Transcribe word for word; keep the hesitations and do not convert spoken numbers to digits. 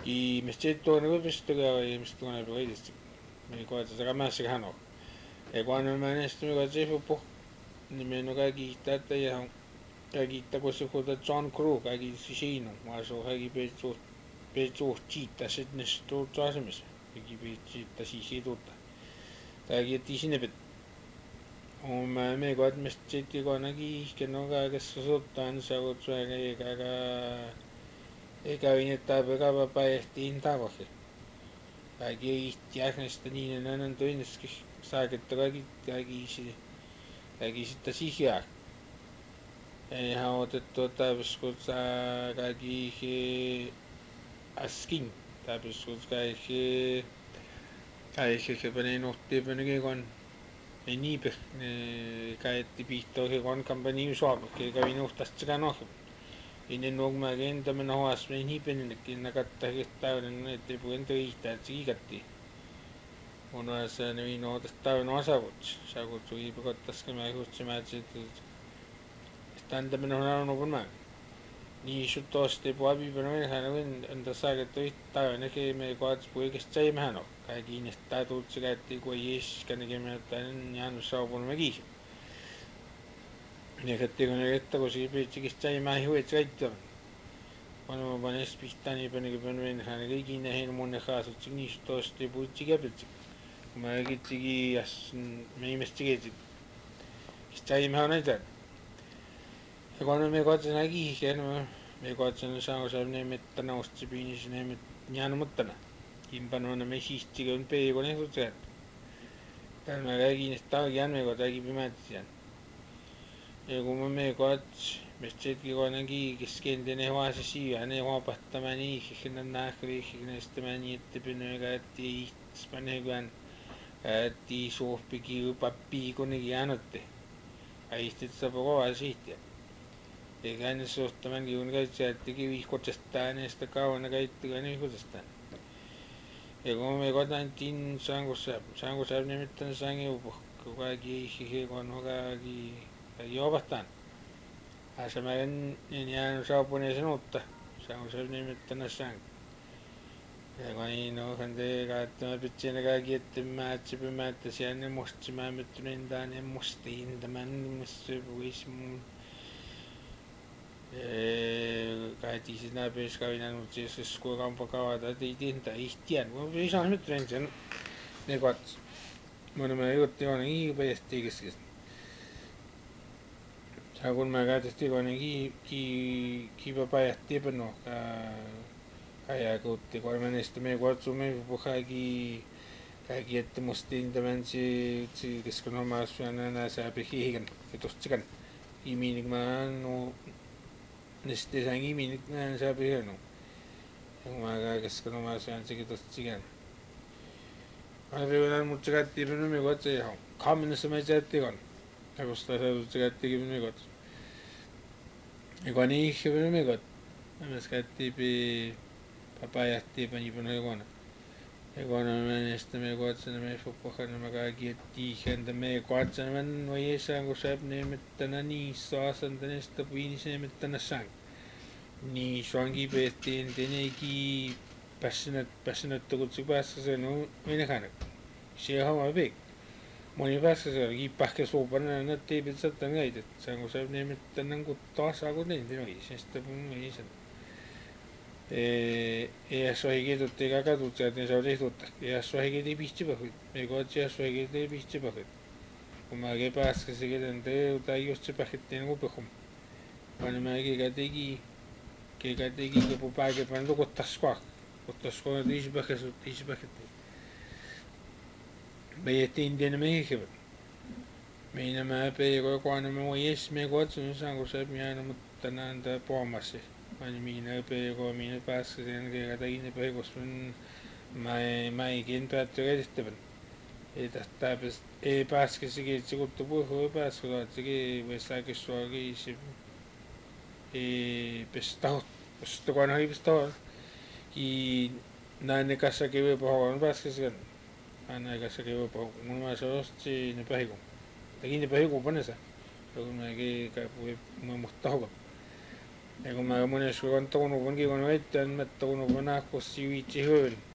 I mesteettuana kupistuga ja mesttuana pöidist. Me koeta saka mässä hano. E kun on näistä me koeta puh. Niin me no kaikki tätä ja kaikki takossa kuuta John Crew kaikki siinä. Mä so kaikki peitsu peitsu chiitta sitten ne sto tasemis. Kaikki peitchiitta sisi tuutta. Kaikki tisine pet. On mä me koeta mesteetti konakin kenno kaikessa sottaan saavut suoja eikä eikä viinettä pekava päihtiin tavoke. Kaikki ihtiäknestä niin ennen toinneski saaketta kaikki kaikki kaikki sitten sihjaa. Eihän otettu täyskut saa kaikki askin täyskut kaikki kaikki se pani nuhti pani kon ei niipe kaikki pihtoo kon kampani suopa kävi nuhtasta sekä nohti. Ennen nuomaa kentämän hoas me niipennekin nakatta täyden että puhen töitä siikatti. On se ne noita täyden osavut. Saakut sui pakottas mä hutsemaan että standa men on on mä. Niin sutosti puabi penoin hän enda saaket täyden ke me koats puikes tsaimäno. Kaikki niistä tutsi käytti kuin jes kanike me tän jaan saapun mäki. Ne kätti kun ne että kun siipitsikis tsaimäi huet säittää. Kun mä panes pihtani penike penoin hän kaikki ne hen monne haasut niin sutosti puitsi käpitsi. Mä kitsikin jas me imestikin. Tsaimäi näitä. Ja kun me koetsen näki, kun me koetsen saanko ne mettä nousti piinissä ne met jäänyt muttana. Kimpanona me siisti kun peikon ei tutseet. Täällä mä kaikki ne talkian me koetaki pimätsiän. Ja kun me koets, me setki kun näki kesken ne huase siiä, ne huopattamaan iihin nähriihin näistämään niin, että pynöä käytti ihtispaneen käytti suhpikin pappii kun ne jäänotte. Aistit saa kovaa siistiä. Eikä ne suhtamaan kiun käytsiä, ettekin vihkotsestaan näistä kauan käyttikään vihkotsestaan. Ja kun me kotantiin saanko saab, saanko saab nimittäin saangi upo, kun kaikki ihihi kun on kaikki juopahtaan. Asa mä en jäänyt saapuneen sanutta, saanko saab nimittäin saangi. Ja kun niin on teega, että mä pitsin kaikki, että mä etsipä mä, että siellä ne musti mä myttyneen taan ja mustiin tämän missä vois mun. Kaikki sinä pyyskavinen, mutta jos kuinka on pakavata, että ei tinta ihtiän. Mä ei saa nyt sen ne kots. Mä mä jutti on iipäisesti keskistä. Saa kun mä käytästi kun ki ki kiipa pajatti peno ka kaja kuutti kun mä näistä me kutsumme kaikki kaikki että mustiin tämän si si keskon omaa syönä nää saapi hiikan etustikan. Iminik mä no neste sangi minit nää saapi hieno. Ja mä keskon omaa syön sekin tostikan. Mä reunaan mut sekatti peno me kutsu ja kaamenessa mä jätti kon. Ja kun sitä saadut sekattikin peno me kutsu. Ja kun niin peno me kutsu. Mä sekatti pi papajatti pani peno hekona. Ja kun mä näistä me kutsun me fuppahan mä kaikki etti häntä me kutsun mä noi saan kun saab ne mettänä niin saasan tänestä puinisen mettänä sang. Niin suankin peettiin teneki passionat passionat kutsu päässä se no minä kanak. Se homma pek. Moni päässä se oli pahke suupana na teipit sattan ngaitet. Saan kun saab ne mettänä kun taas saako tein noi sitä pun ei sen. Ja sohigi tutti ka kadut sealt saa tehtud ja sohigi tei pihti põhjud. Me kootsi ja sohigi tei pihti põhjud. Kui ma käi pääskasi keden tee ta just see pähketi nagu põhjum. Pani ma keega tegi keega tegi kõpu päege pandu kotas koak. Kotas koak teisi põhjusud teisi põhjeti. Meie tindine mehi kevad. Meina mä pei koe koana me oi ees me kootsi saan kun saab jääna mutta nanda poomasi. Pani minä pei koe minä pääskasi en keega teine põhjus ma ei ma ei kintu et käsittävän. Ei tähtää ei pääskesi kiitsi kuttu puhu ei pääsku taatsi või saakis suagi si ei pestahut pesta koana ei pestahut. Ki näin kassa kivi puhu on pääskesi kan. Näin kassa kivi puhu. Mun mä se osti ne pähiku. Tegi ne pähiku panesa. Kun mä ei käi puhui mä muhtahukat. ja kui ma mõnes kord toonu pangi, kun ette on, et toonu panna, kus viitsi hööl.